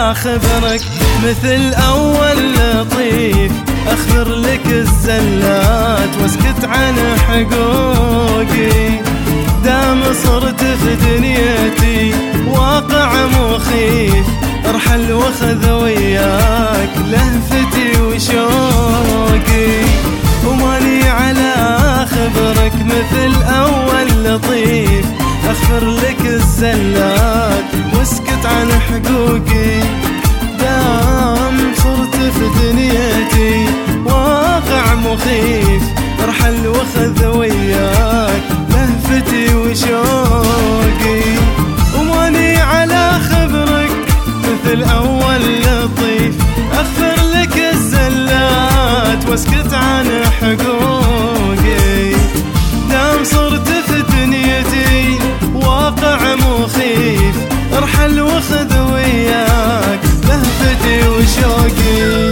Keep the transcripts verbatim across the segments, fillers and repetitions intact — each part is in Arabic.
خبرك مثل أول لطيف، أخبر لك الزلات واسكت عن حقوقي. دام صرت في دنيتي واقع مخيف، ارحل واخذ وياك لهفتي وشوقي. وماني على خبرك مثل أول لطيف، أخبر لك الزلات واسكت عن حقوقي. دام صرت في دنيتي واقع مخيف، ارحل واخذ وياك لهفتي وشوقي. وماني على خبرك مثل أول لطيف، أغفر لك الزلات واسكت عن حقوقي. دام صرت في دنيتي واقع مخيف، ارحل واخذ وياك لهفتي وشوقي.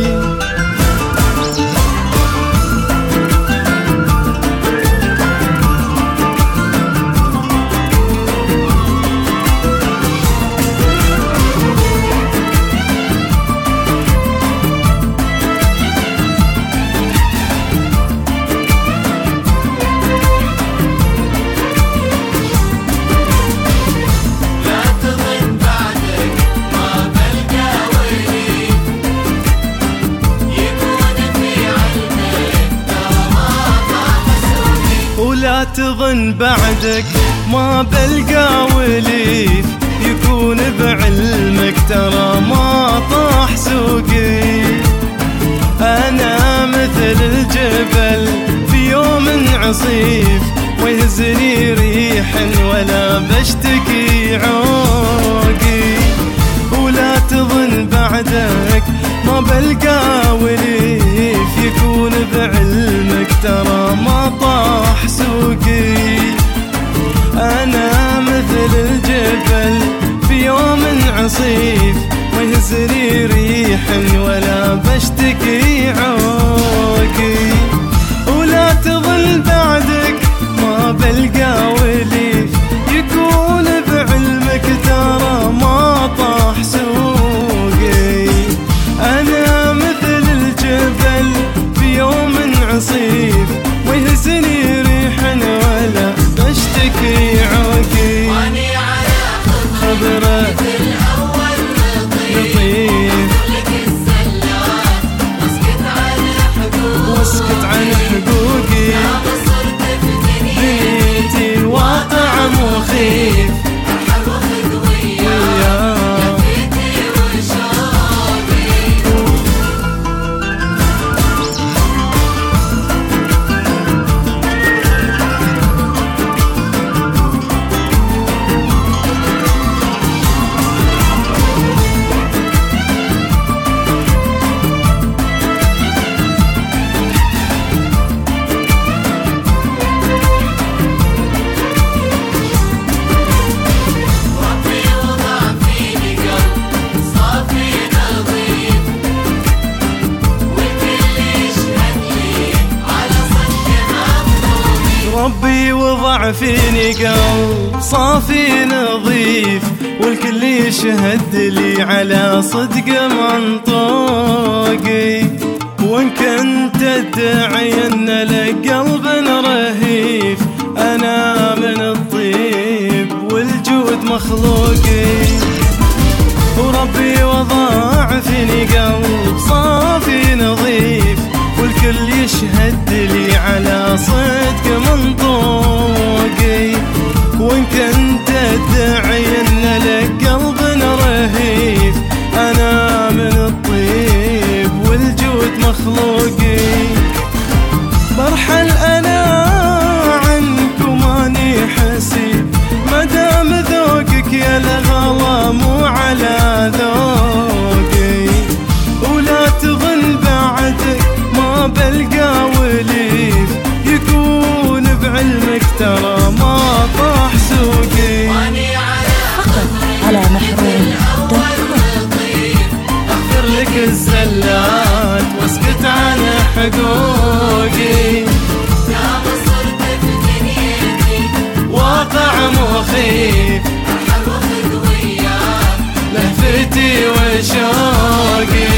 لا تظن بعدك ما بلقى وليف، يكون بعلمك ترى ما طاح سوقي. أنا مثل الجبل في يوم عصيف، ويهزني ريح ولا بشتكي عوقي. ولا تظن بعدك ما بلقى وليف، يكون بعلمك ترى ما طاح سوقي. أنا مثل الجبل في يوم عصيف، ويهزني ريح ولا بشتكي عوقي. ولا تظن بعدك ما بلقى وليف، يكون بعلمك ترى ما طاح سوقي. أنا مثل الجبل في يوم عصيف، ويهزني ريح ولا بشتكي عوقي. واني على خبرك مثل أول لطيف، لطيف لك الزلات واسكت عن حقوقي. واسكت عن حقوقي. دام صرت في دنيتي واقع مخيف، ارحل واخذ وياك لهفتي وشوقي. ربي وضع فيني قلب صافي نظيف، والكل يشهد لي على صدق منطوقي. وان كنت تدعي ان لك قلب رهيف، انا من الطيب والجود مخلوقي. وربي وضع فيني قلب صافي نظيف، والكل يشهد لي على صدق منطوقي. وان كنت تدعي ان لك قلب رهيف، انا من الطيب والجود مخلوقي. برحل انا عنك وماني حسيب، مدام ذوقك يا الغلا مو على ذوقي. ولا تظن بعدك ما بلقى وليف، يكون بعلمك ترى ما طاح سوقي. واني على فقط على محروم دوت كوم. أغفر لك الزلات واسكت عن حقوقي. دام صرت في دنيتي واقع مخيف، ارحل واخذ وياك لهفتي وشوقي. فوقي